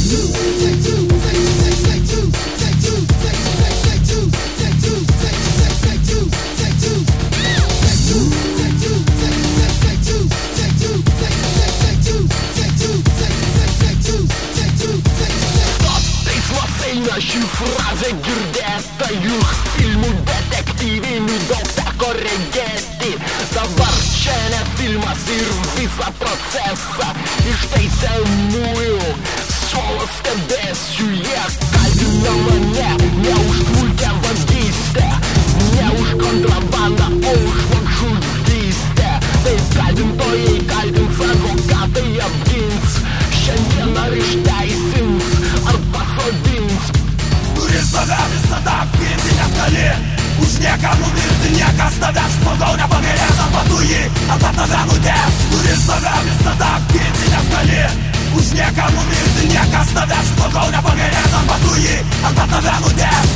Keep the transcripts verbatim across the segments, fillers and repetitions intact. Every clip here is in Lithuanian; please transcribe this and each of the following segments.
Ši frazė girdėta juk filmų detektyvinių daug teko regėti. Dabar čia ne filmas ir visą procesą iš teisiamųjų suolo stebėsiu. Jie kaltina mane ne už smulkią vagystę, ne už kontrabandą, o už žmogžudystę. Tai kaltintojai kaltins, advokatai apgins, šiandien ar išteisins ar pasodins. Kuris save visada apginti negali, už nieką numirti niekas tavęs žmogau nepagailės, arba tu jį, arba tave nudės. Kuris save visada apginti negali, už nieką numirti niekas tavęs žmogau nepagailės, arba tu jį, arba tave nudės.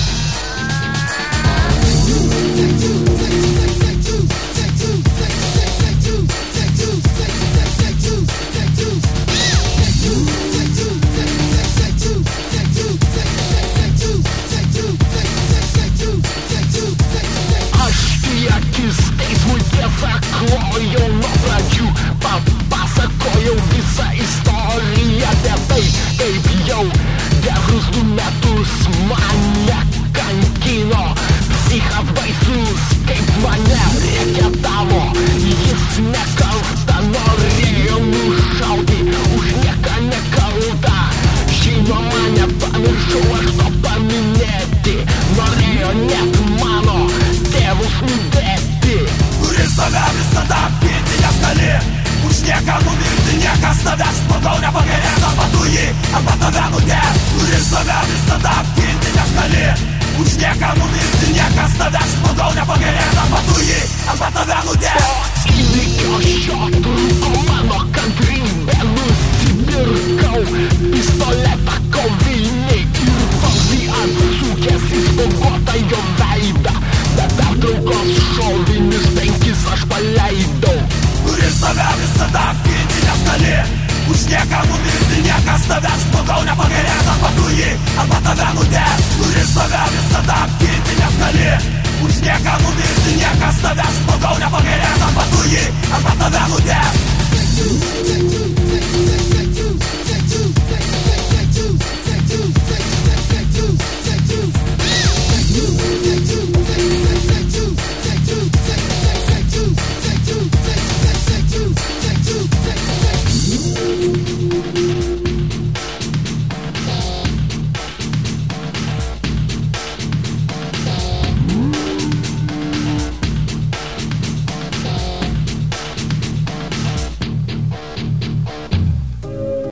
Klojau nuo pradžių, papasakojau visą istoriją apie tai, kaip jau gerus du metus mane kankino psichas baisus, kaip mane reketavo. Jis nekalta, norėjo nušauti, už nieką nekalta. Žinoma, nepamiršau aš to paminėti, norėjo net mano tėvus nudėti. Kuris save visada apginti negali, už nieką numirti niekas tavęs žmogau nepagailės, arba tu jį, arba tave nudės. Kuris save visada apginti negali, už nieką numirti niekas tavęs žmogau nepagailės, arba tu jį, arba tave nudės. Po įvykio šio trūko mano kantrybė, nusipirkau pistoletą kovinį ir vazį atsukęs į spuoguotą jo veidą. Be pertraukos šovinius penkis aš paleidau. Kuris save visada apginti negali, už nieką numirti niekas tavęs žmogau nepagailės, arba tu jį, arba tave nudės. Kuris save visada apginti negali, už nieką numirti niekas tavęs žmogau